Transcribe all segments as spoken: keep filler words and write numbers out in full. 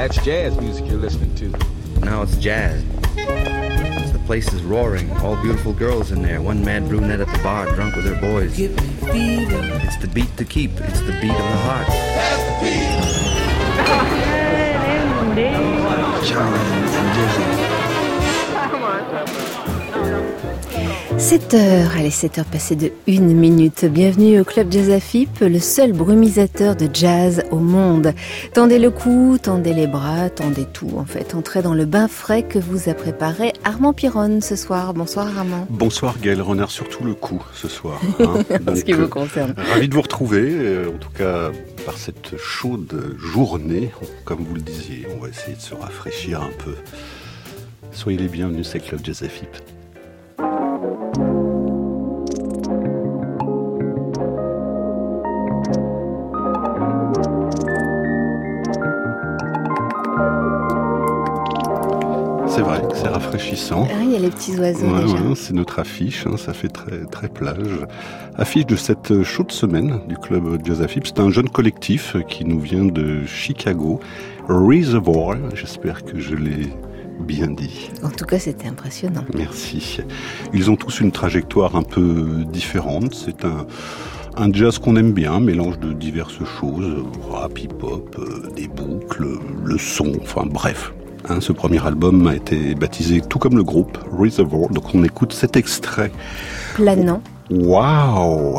That's jazz music you're listening to. Now it's jazz. The place is roaring. All beautiful girls in there. One mad brunette at the bar, drunk with her boys. Give me fever. It's the beat to keep. It's the beat of the heart. That's the beat. Charlie and Dizzy. sept heures, allez, sept heures passées de une minute. Bienvenue au Club Jazz Afip, le seul brumisateur de jazz au monde. Tendez le cou, tendez les bras, tendez tout en fait. Entrez dans le bain frais que vous a préparé Armand Piron ce soir. Bonsoir Armand. Bonsoir Gaël Renard, surtout le coup ce soir. Hein. En ce qui vous concerne. Euh, ravi de vous retrouver, euh, en tout cas par cette chaude journée. Comme vous le disiez, on va essayer de se rafraîchir un peu. Soyez les bienvenus, c'est Club Jazz Afip. C'est vrai, c'est rafraîchissant. Ah, il y a les petits oiseaux ouais, déjà. Ouais, c'est notre affiche, hein, ça fait très, très plage. Affiche de cette chaude semaine du Club Jazz Afip. C'est un jeune collectif qui nous vient de Chicago, Reservoir. J'espère que je l'ai bien dit. En tout cas, c'était impressionnant. Merci. Ils ont tous une trajectoire un peu différente. C'est un... Un jazz qu'on aime bien, mélange de diverses choses, rap, hip-hop, euh, des boucles, le son, enfin bref. Hein, ce premier album a été baptisé tout comme le groupe, Reservoir, donc on écoute cet extrait. Planant. Waouh!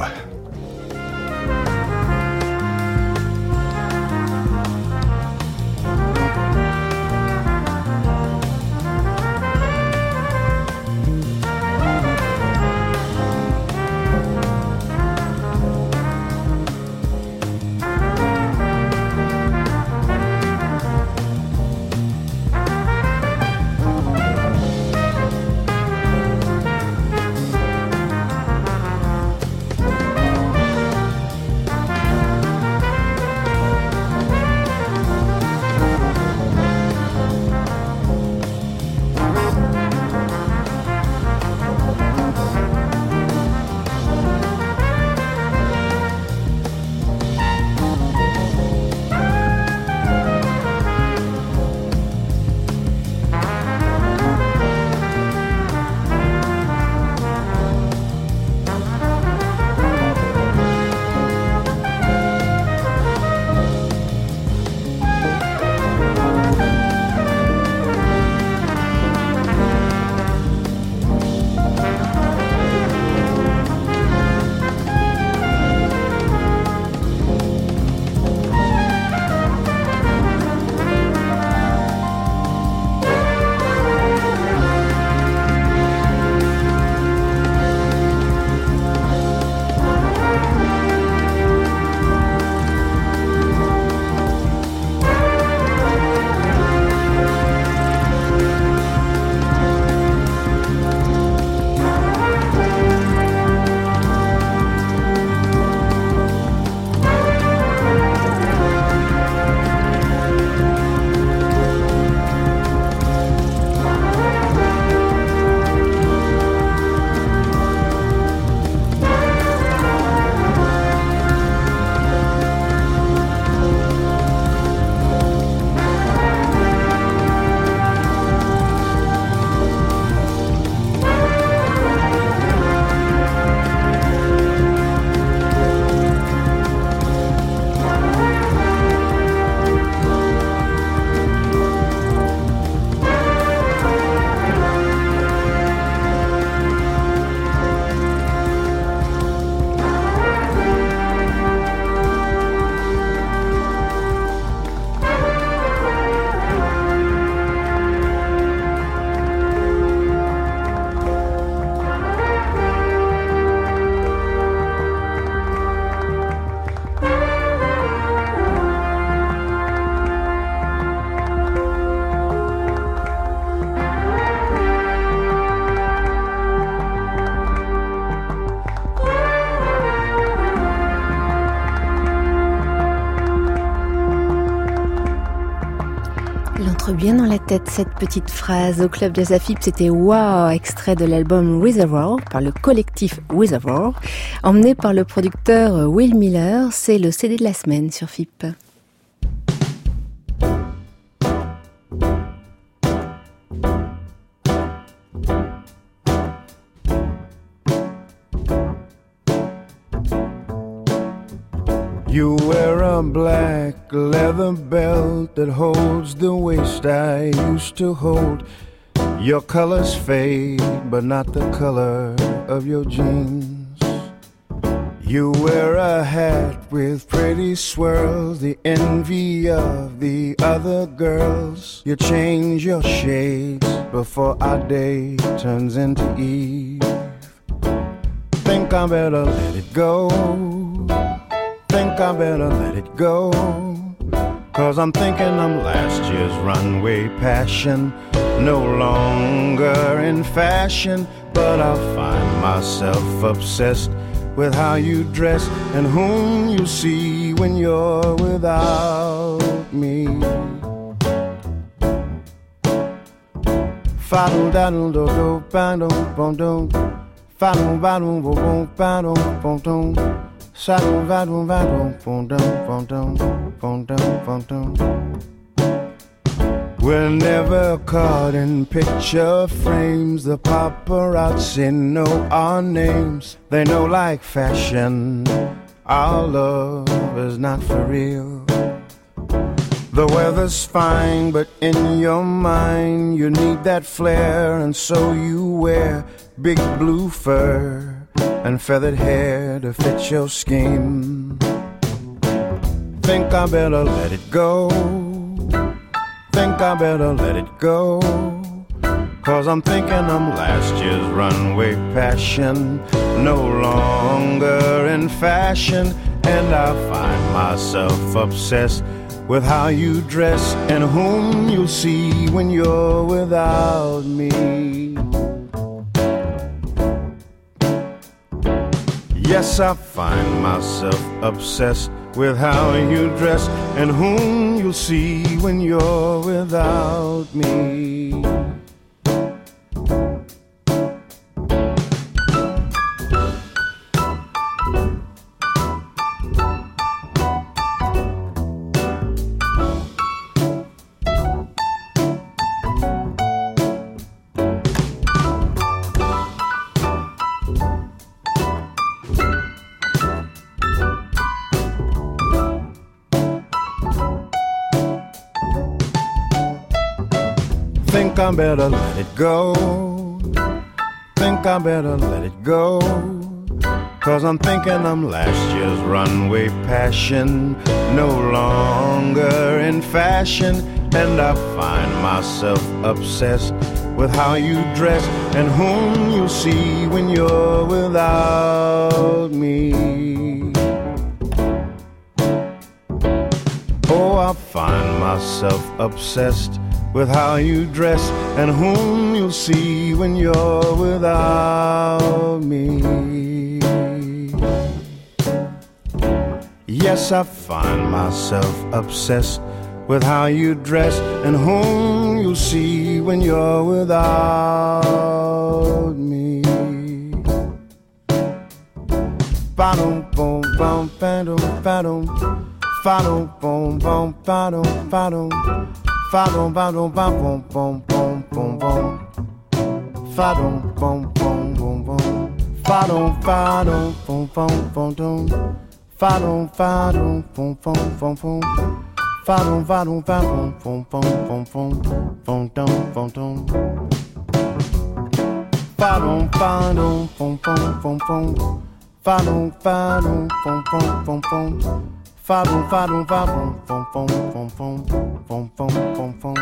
Bien dans la tête cette petite phrase au Club Jazz Afip, c'était Wow, extrait de l'album Reservoir par le collectif Reservoir, emmené par le producteur Will Miller. C'est le C D de la semaine sur F I P. black leather belt that holds the waist I used to hold. Your colors fade, but not the color of your jeans. You wear a hat with pretty swirls, the envy of the other girls. You change your shades before our day turns into eve. Think I better let it go. Think I better let it go. Cause I'm thinking I'm last year's runway passion, no longer in fashion. But I find myself obsessed with how you dress and whom you see when you're without me. Fa-do da do do do ba do bom do. Fa-do ba do bo bo ba do bom do. Sa-do va do va do bom do bom do bom do bom do. We're never caught in picture frames. The paparazzi know our names. They know like fashion our love is not for real. The weather's fine, but in your mind you need that flair. And so you wear big blue fur and feathered hair to fit your scheme. Think I better let it go. Think I better let it go. Cause I'm thinking I'm last year's runway passion, no longer in fashion. And I find myself obsessed with how you dress and whom you'll see when you're without me. Yes, I find myself obsessed with how you dress and whom you'll see when you're without me. Think I better let it go. Think I better let it go. Cause I'm thinking I'm last year's runway passion, no longer in fashion. And I find myself obsessed with how you dress and whom you'll see when you're without me. Oh, I find myself obsessed with how you dress and whom you'll see when you're without me. Yes, I find myself obsessed with how you dress and whom you'll see when you're without me. Ba-dum, bum, bum, ba-dum, ba-dum. Fa-dum, bum, bum, ba-dum, ba-dum. Fa-dum, ba-dum, ba-bum, bum, bum, bum, bum. Fa-dum, bum, bum, bum, bum. Fa-dum, fa-dum, bum, bum, bum, dum. Fa-dum, fa-dum, bum, bum, bum, bum. Fa-dum, fa-dum, fa-dum, bum, bum, bum, bum. Bum, dum, bum, dum. Fa-dum, fa-dum, bum, bum, bum, bum. Fa-dum, fa-dum, bum, bum, bum, bum. Fa-dum, fa-dum, fa-dum, bum, bum, bum, bum. Bum, bum, bum, bum.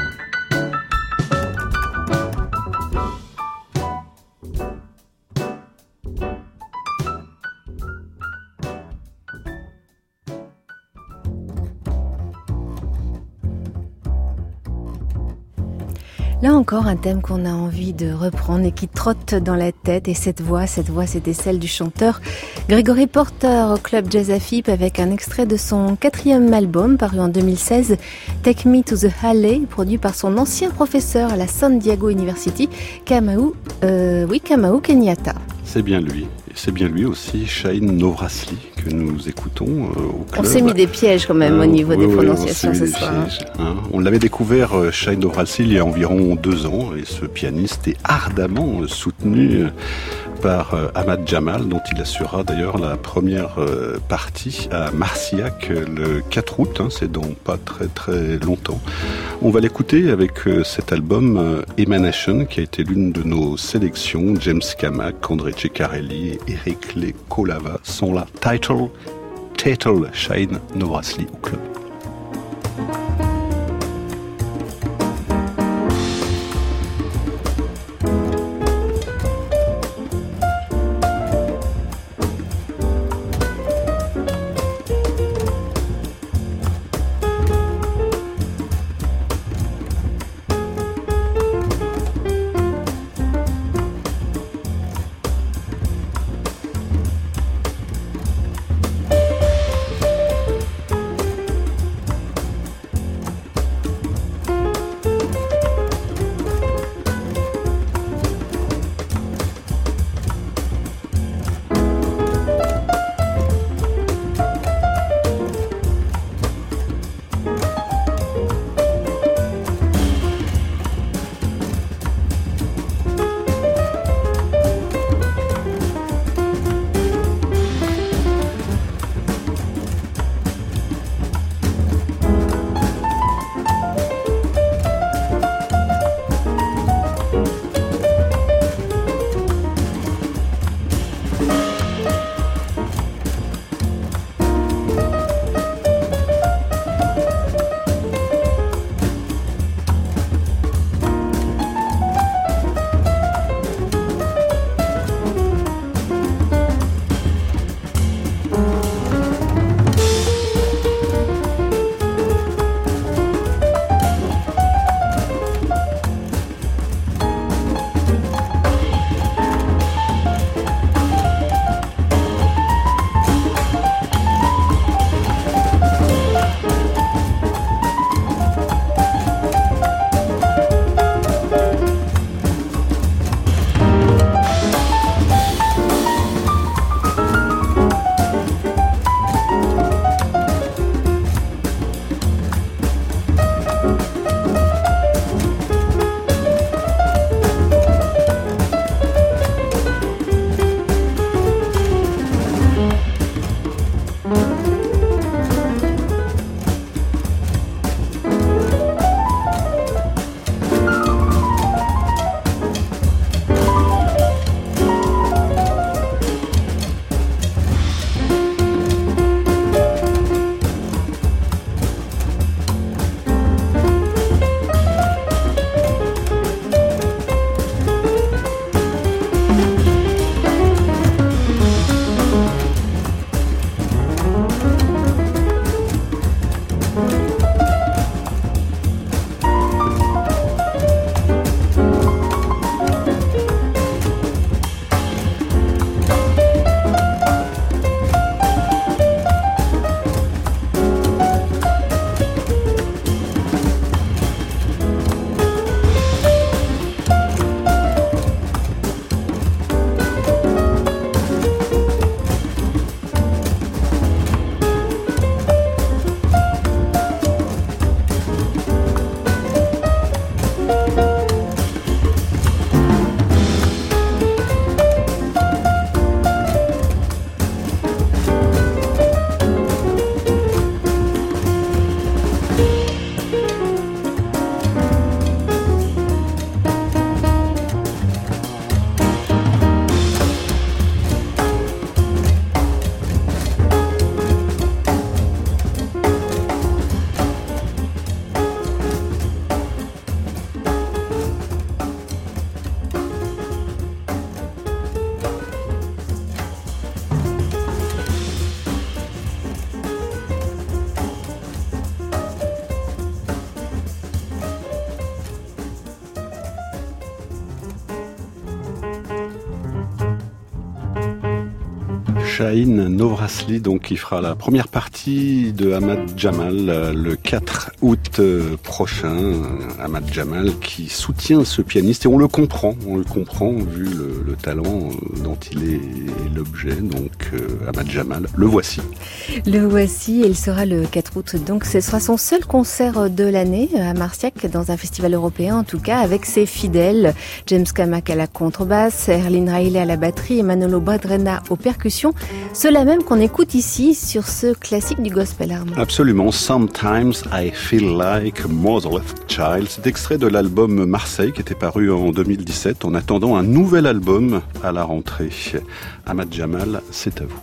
Là encore, un thème qu'on a envie de reprendre et qui trotte dans la tête. Et cette voix, cette voix, c'était celle du chanteur Gregory Porter au Club Jazz à Fipe avec un extrait de son quatrième album paru en deux mille seize, Take Me to the Alley, produit par son ancien professeur à la San Diego University, Kamau, euh, oui, Kamau Kenyatta. C'est bien lui. C'est bien lui aussi, Shaheen Novrasli, que nous écoutons euh, au club. On s'est mis des pièges quand même euh, au niveau oui, des oui, prononciations ce soir. Pièges, hein. On l'avait découvert, euh, Shaheen Novrasli, il y a environ deux ans, et ce pianiste est ardemment soutenu par euh, Ahmad Jamal, dont il assurera d'ailleurs la première euh, partie à Marcillac le quatre août, hein, c'est dans pas très très longtemps. On va l'écouter avec euh, cet album euh, Emanation, qui a été l'une de nos sélections. James Camac, André Ceccarelli et Eric Lecolava sont là. Title, Title, Shine Novrasli au club. Shaheen Novrasli, donc, qui fera la première partie de Ahmad Jamal le quatre août prochain. Ahmad Jamal qui soutient ce pianiste et on le comprend, on le comprend vu le, le talent dont il est l'objet. Donc euh, Ahmad Jamal, le voici. Le voici, il sera le quatre août, donc ce sera son seul concert de l'année à Marciac, dans un festival européen en tout cas, avec ses fidèles, James Kamak à la contrebasse, Erlin Riley à la batterie et Manolo Badrena aux percussions, ceux-là même qu'on écoute ici sur ce classique du gospel, Arnaud. Absolument, Sometimes I Feel Like a Motherless Child, c'est extrait de l'album Marseille qui était paru en deux mille dix-sept en attendant un nouvel album à la rentrée. Ahmad Jamal, c'est à vous.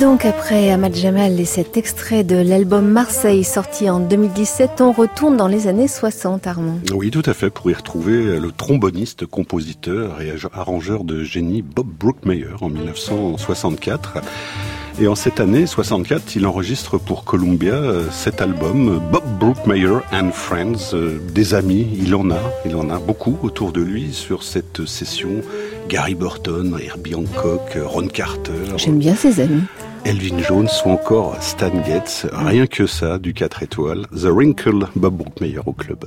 Donc après Ahmad Jamal et cet extrait de l'album Marseille sorti en deux mille dix-sept, on retourne dans les années soixante, Armand. Oui, tout à fait, pour y retrouver le tromboniste, compositeur et arrangeur de génie Bob Brookmeyer en dix-neuf cent soixante-quatre. Et en cette année soixante-quatre, il enregistre pour Columbia cet album Bob Brookmeyer and Friends. Des amis, il en a, il en a beaucoup autour de lui sur cette session. Gary Burton, Herbie Hancock, Ron Carter. J'aime bien ses amis. Elvin Jones ou encore Stan Getz. Rien que ça, du quatre étoiles. The Wrinkle, Bob Brookmeyer au club.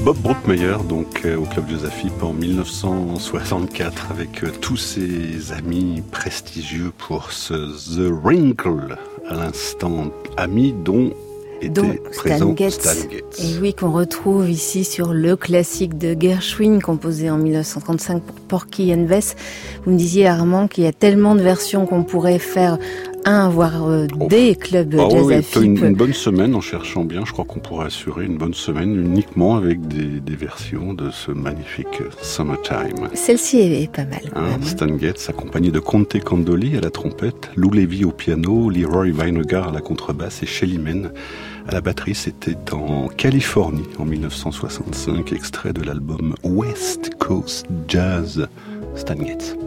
Bob Brookmeyer, donc euh, au Club Josaphique en mille neuf cent soixante-quatre, avec euh, tous ses amis prestigieux pour ce The Wrinkle, à l'instant, amis dont était dont présent Stan Getz. Stan Getz. Et oui, qu'on retrouve ici sur le classique de Gershwin, composé en mille neuf cent trente-cinq pour Porky and Bess. Vous me disiez, Armand, qu'il y a tellement de versions qu'on pourrait faire un, voire euh, Oh. des clubs Ah jazz oui, à une, Fipe. une bonne semaine en cherchant bien. Je crois qu'on pourrait assurer une bonne semaine uniquement avec des, des versions de ce magnifique Summertime. Celle-ci est pas mal. quand Hein, même. Stan Getz, accompagné de Conte Candoli à la trompette, Lou Levy au piano, Leroy Weinegar à la contrebasse et Shelly Men à la batterie. C'était en Californie en mille neuf cent soixante-cinq, extrait de l'album West Coast Jazz. Stan Getz.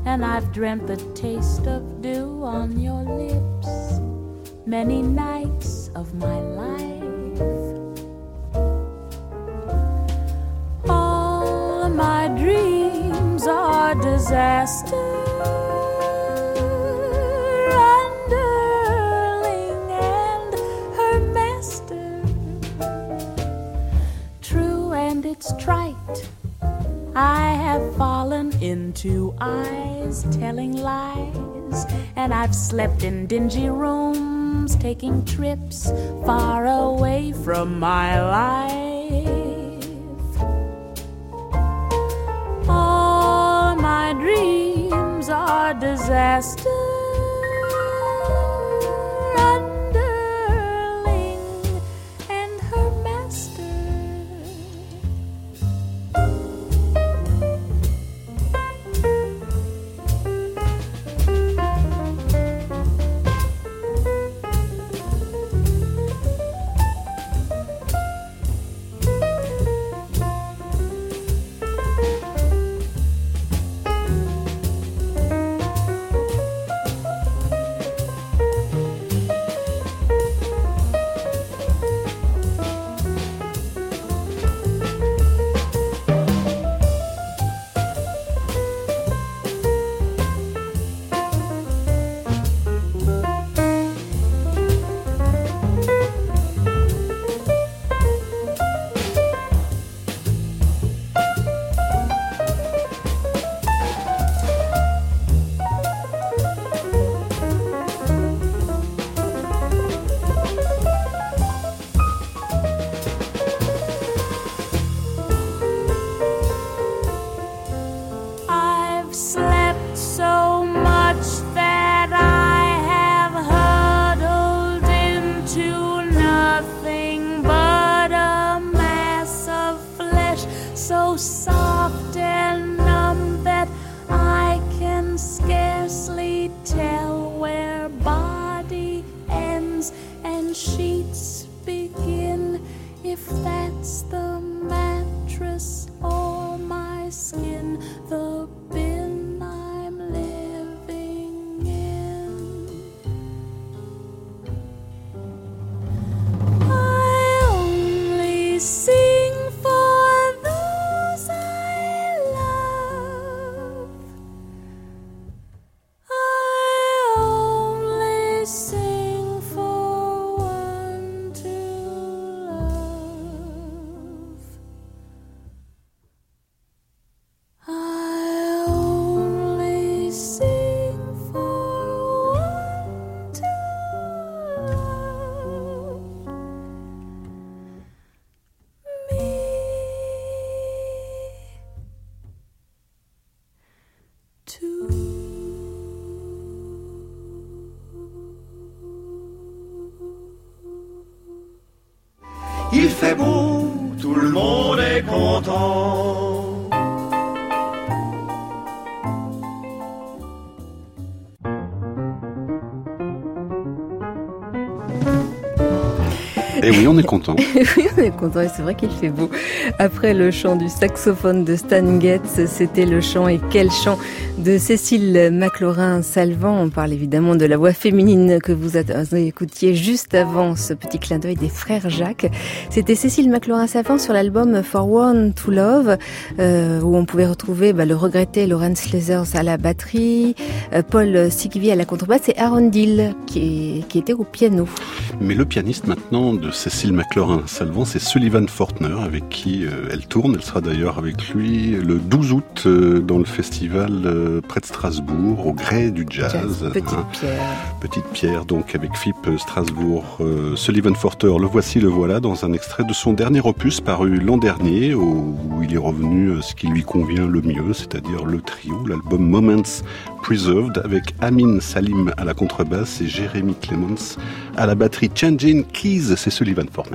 and I've dreamt the taste of dew on your lips many nights of my life. All my dreams are disaster, underling and her master. True, and it's trite, I have fallen into eyes telling lies, and I've slept in dingy rooms, taking trips far away from my life. All my dreams are disaster, underling and her master. Il fait beau, tout le monde est content. Et oui, on est content. Oui, on est content et c'est vrai qu'il fait beau. Après le chant du saxophone de Stan Getz, c'était le chant, et quel chant, de Cécile McLorin-Salvant. On parle évidemment de la voix féminine que vous écoutiez juste avant ce petit clin d'œil des frères Jacques. C'était Cécile McLorin-Salvant sur l'album For One to Love, euh, où on pouvait retrouver bah, le regretté Lawrence Slezers à la batterie, euh, Paul Sigvi à la contrebasse et Aaron Dill qui, qui était au piano. Mais le pianiste maintenant de Cécile McLorin-Salvant, c'est Sullivan Fortner, avec qui euh, elle tourne. Elle sera d'ailleurs avec lui le douze août euh, dans le festival euh, près de Strasbourg, au Grès du Jazz. Jazz Petite hein. Pierre. Petite Pierre, donc avec F I P Strasbourg. Euh, Sullivan Fortner, le voici, le voilà, dans un extrait de son dernier opus paru l'an dernier, où, où il est revenu à ce qui lui convient le mieux, c'est-à-dire le trio, l'album Moments Preserved, avec Amin Salim à la contrebasse et Jeremy Clements à la batterie. Changing Keys, c'est Sullivan Fortner.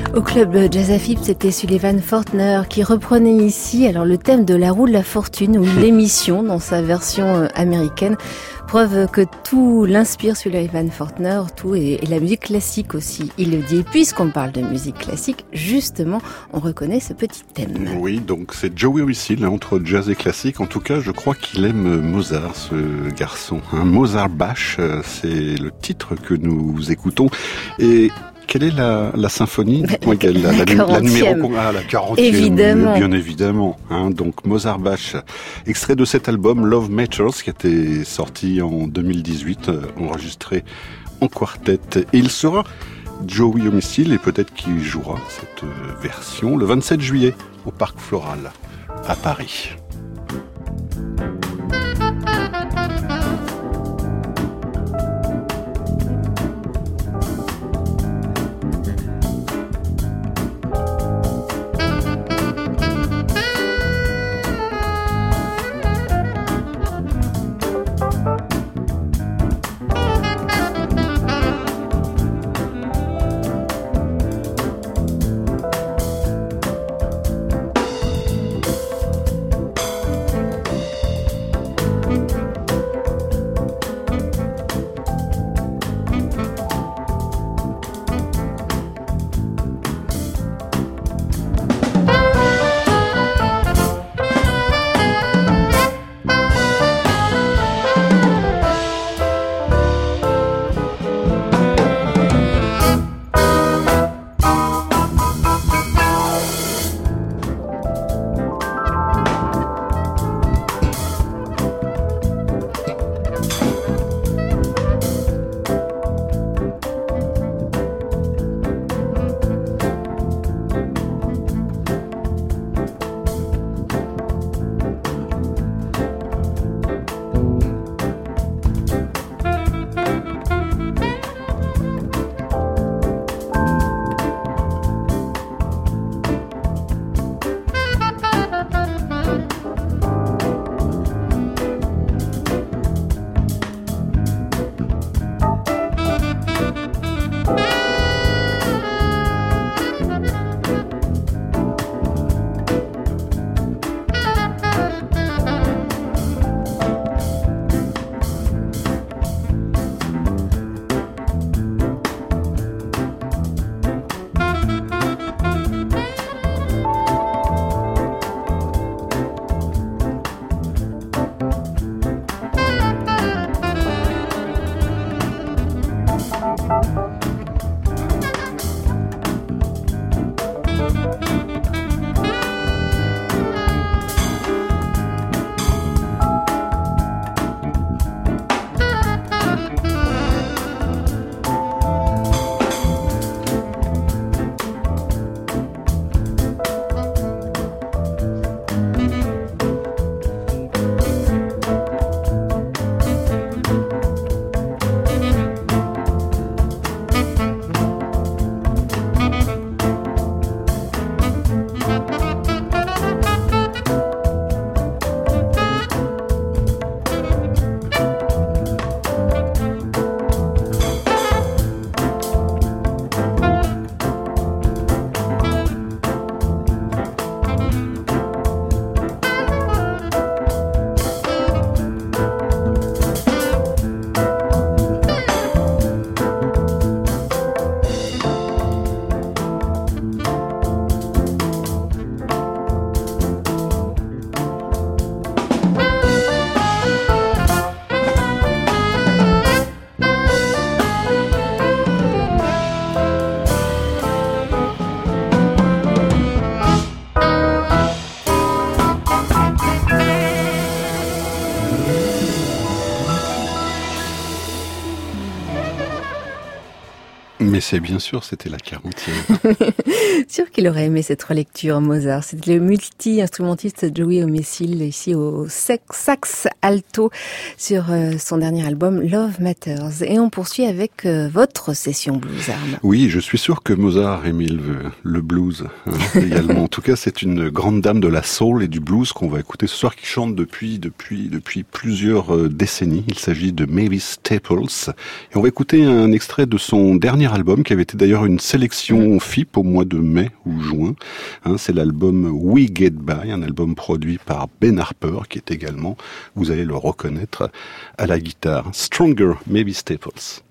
Au club Jazz à Fippe, c'était Sullivan Fortner qui reprenait ici alors le thème de la roue de la fortune ou l'émission dans sa version américaine. Preuve que tout l'inspire Sullivan Fortner, tout et, et la musique classique aussi. Il le dit. Et puisqu'on parle de musique classique, justement, on reconnaît ce petit thème. Oui, donc c'est Joey Whistle, hein, entre jazz et classique. En tout cas, je crois qu'il aime Mozart, ce garçon. Hein, Mozart Bash, c'est le titre que nous écoutons. Et quelle est la, la symphonie? Dites-moi quelle, la, la, la, la numéro ah, la quarantième. Évidemment. Bien évidemment. Hein, donc Mozart Bash, extrait de cet album Love Matters qui a été sorti en deux mille dix-huit, euh, enregistré en quartet. Et il sera Joey Whistle et peut-être qu'il jouera cette version le vingt-sept juillet au Parc Floral à Paris. Mais c'est bien sûr, c'était la quarantième. Sûr qu'il aurait aimé cette relecture, Mozart. C'était le multi-instrumentiste Joey Whistle, ici au sax alto, sur son dernier album Love Matters. Et on poursuit avec votre session blues, Arne. Oui, je suis sûr que Mozart aimait le, le blues hein, également. En tout cas, c'est une grande dame de la soul et du blues qu'on va écouter ce soir, qui chante depuis, depuis, depuis plusieurs décennies. Il s'agit de Mavis Staples. Et on va écouter un extrait de son dernier premier album qui avait été d'ailleurs une sélection F I P au mois de mai ou juin. Hein, c'est l'album We Get By, un album produit par Ben Harper qui est également, vous allez le reconnaître, à la guitare. Stronger, Mavis Staples.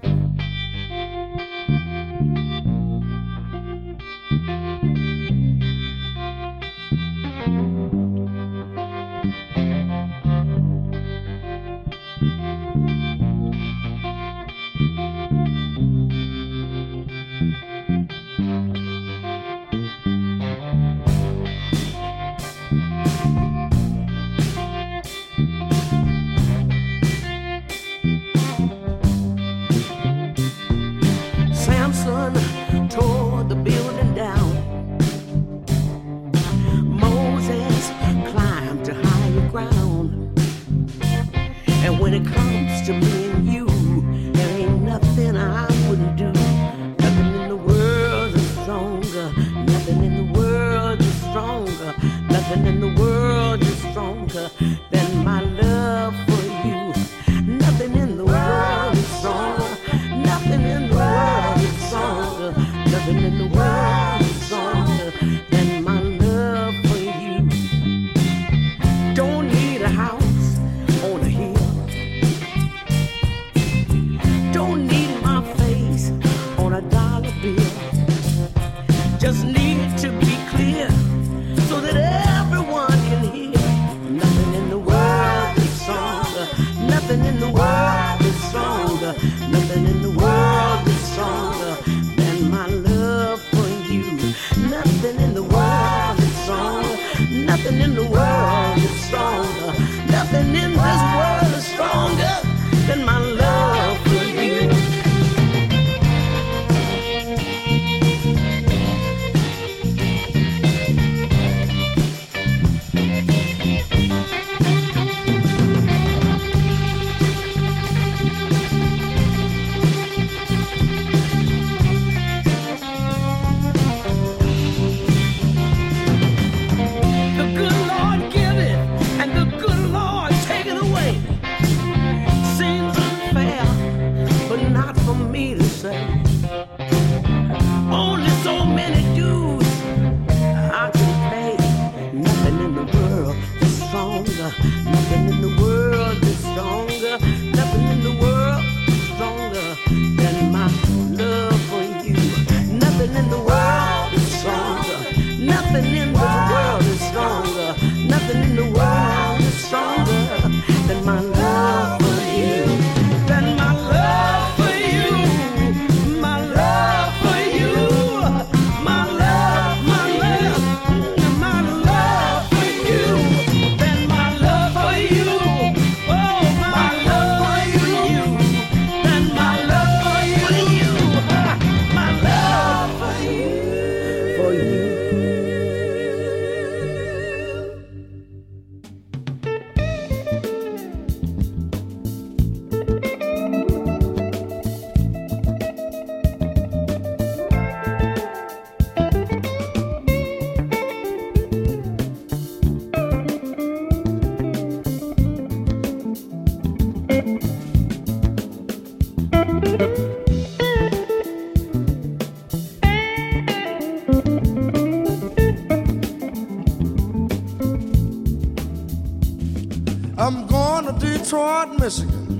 Detroit, Michigan.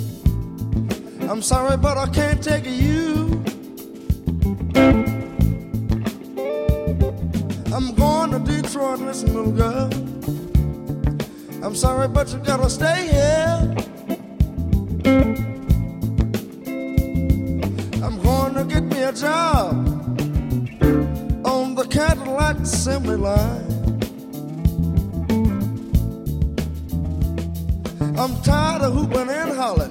I'm sorry, but I can't take you. I'm going to Detroit, listen, little girl. I'm sorry, but you gotta stay here. I'm going to get me a job on the Cadillac assembly line. I'm tired of hooping and hollering,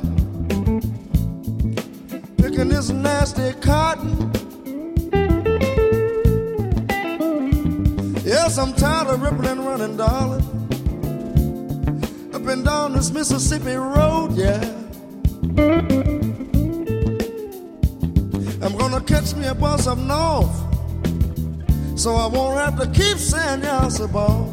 picking this nasty cotton. Yes, I'm tired of ripping and running, darling, up and down this Mississippi road, yeah. I'm gonna catch me a bus up north, so I won't have to keep saying yes, boss.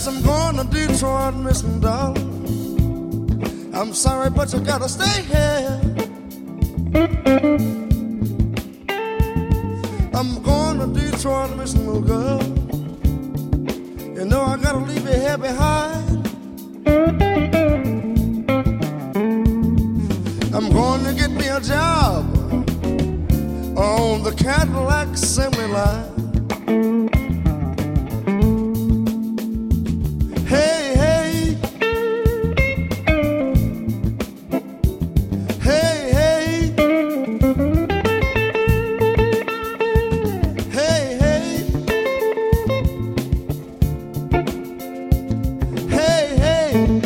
Yes, I'm going to Detroit, Mister Darling. I'm sorry, but you gotta stay here. I'm going to Detroit, Mister Little Girl. You know I gotta leave you here behind. I'm going to get me a job on the Cadillac assembly line. Hey, hey, hey, hey, hey, hey, hey, hey.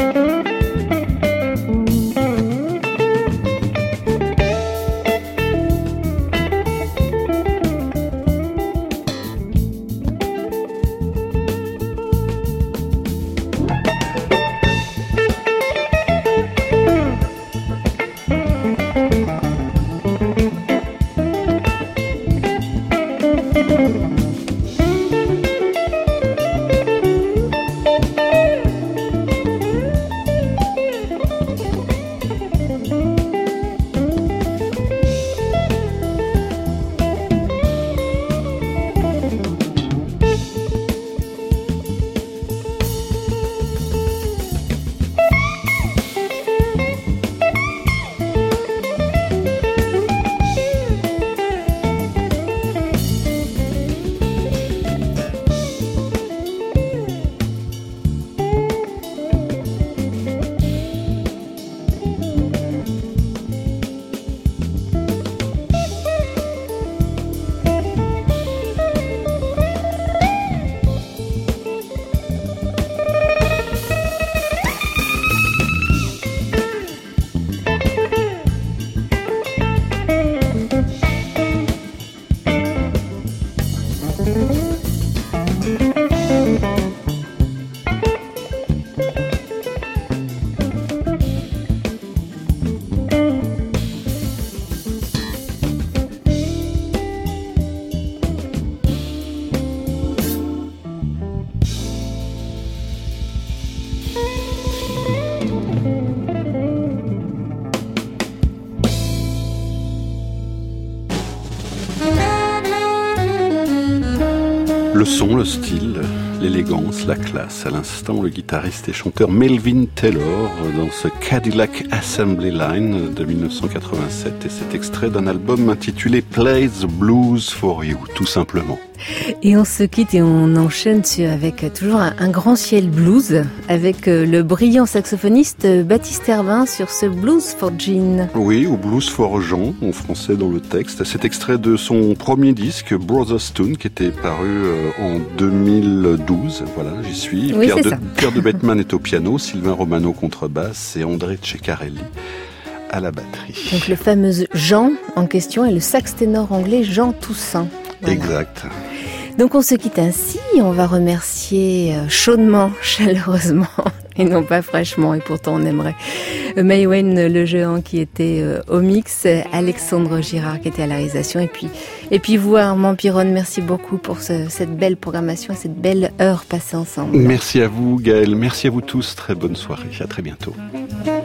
Le son, le style, l'élégance, la classe. À l'instant, le guitariste et chanteur Melvin Taylor dans ce Cadillac Assembly Line de mille neuf cent quatre-vingt-sept et cet extrait d'un album intitulé Play the Blues for You, tout simplement. Et on se quitte et on enchaîne avec toujours un, un grand ciel blues avec le brillant saxophoniste Baptiste Herbin sur ce Blues for Jean. Oui, ou Blues for Jean en français dans le texte. Cet extrait de son premier disque Brother Stone qui était paru en deux mille douze. Voilà, j'y suis. Oui, Pierre, de, ça. Pierre de Bettman est au piano, Sylvain Romano contrebasse et André Ceccarelli à la batterie. Donc le fameux Jean en question est le sax ténor anglais Jean Toussaint. Voilà. Exact. Donc on se quitte ainsi, on va remercier chaudement, chaleureusement, et non pas fraîchement, et pourtant on aimerait, Maïwen Le Géant qui était au mix, Alexandre Girard qui était à la réalisation, et puis, et puis vous Armand Pironne, merci beaucoup pour ce, cette belle programmation et cette belle heure passée ensemble. Merci à vous Gaël, merci à vous tous, très bonne soirée, à très bientôt.